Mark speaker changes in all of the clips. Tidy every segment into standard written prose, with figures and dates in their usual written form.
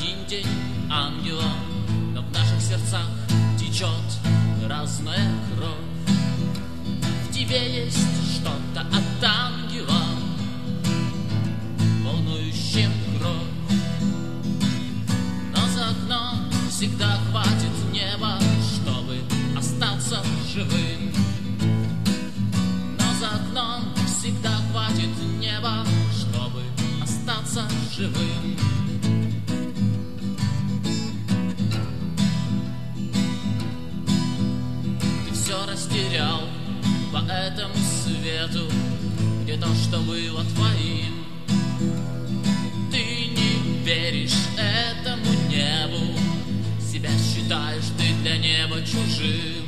Speaker 1: один день ангела, но в наших сердцах течет разная кровь. В тебе есть что-то от ангела, волнующим кровь. Но за окном всегда хватит неба, чтобы остаться живым. Но за окном всегда хватит неба, чтобы остаться живым. Ты все растерял по этому свету, где то, что было твоим. Ты не веришь этому небу, себя считаешь ты для неба чужим.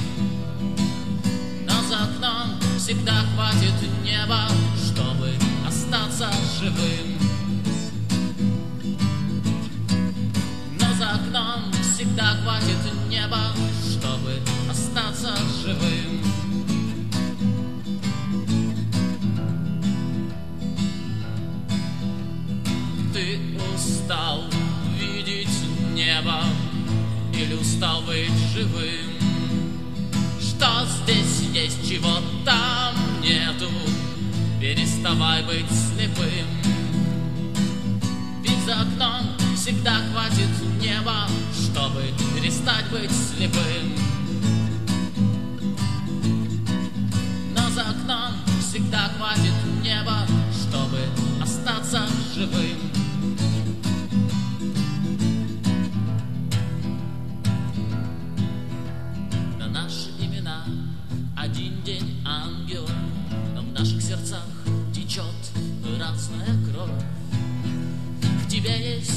Speaker 1: Но за окном всегда хватит неба, чтобы остаться живым. Но за окном всегда хватит неба, чтобы остаться живым. Ты устал видеть небо или устал быть живым? Что здесь есть, чего там нету? Переставай быть слепым. Ведь за окном всегда хватит неба, чтобы перестать быть слепым. Но за окном всегда хватит неба, чтобы остаться живым. На наши имена один день ангела, но в наших сердцах течет разная кровь. В тебе есть